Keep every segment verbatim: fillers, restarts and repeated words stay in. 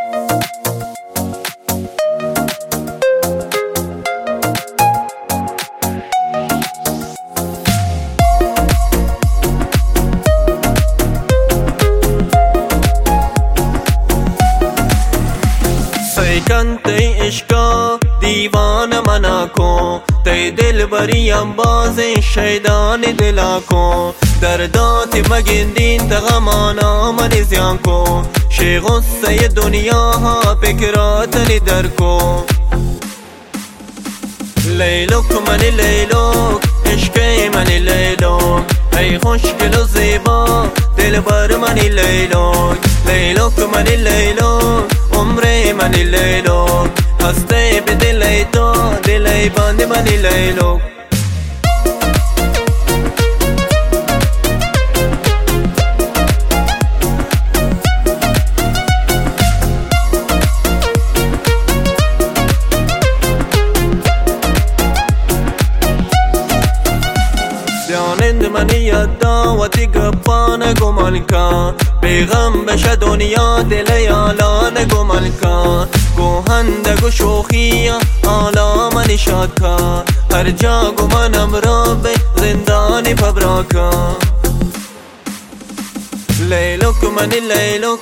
سیکن تی عشقا دیوان منا کن، تی دل بریم باز شیدان دلا کن. دردات مگندین تغمانا من زیان کن، شی غصه دنیا ها فکرات در کن. لیلوک من لیلوک عشق من لیلوک، ای خوشگل و زیبا دل بر من لیلوک. لیلوک من لیلوک عمر من لیلوک، هسته به دل تو دل بند من لیلوک. بیانند من یادا و تی گپان گمان کن، بیغم بشه دنیا دل یالان گمان کن. گوهند گو شوخی آلا من شاد کن، هر جا گمانم را به زندان پبرا کن. لیلوک من لیلوک،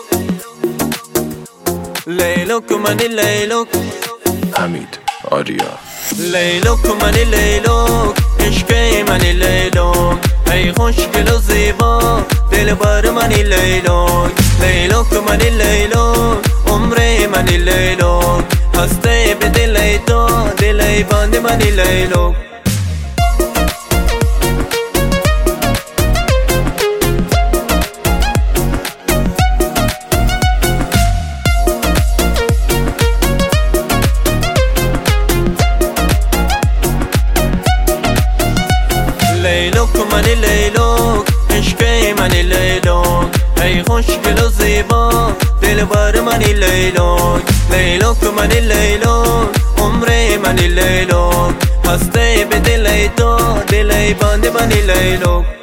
لیلوک من لیلوک حمید آریا. لیلوک من لیلوک عشق من لیلوک، ای خوشگل و زیبا دل بر من لیلوک. لیلوک من لیلوک عمر من لیلوک، هسته به دل تو دل بند من لیلوک. لیلوک من لیلوک عشق من لیلوک، ای خوشگل و زیبا دل بر من لیلوک. لیلوک من لیلوک عمر من لیلوک، هسته به دل تو دل بند من لیلوک.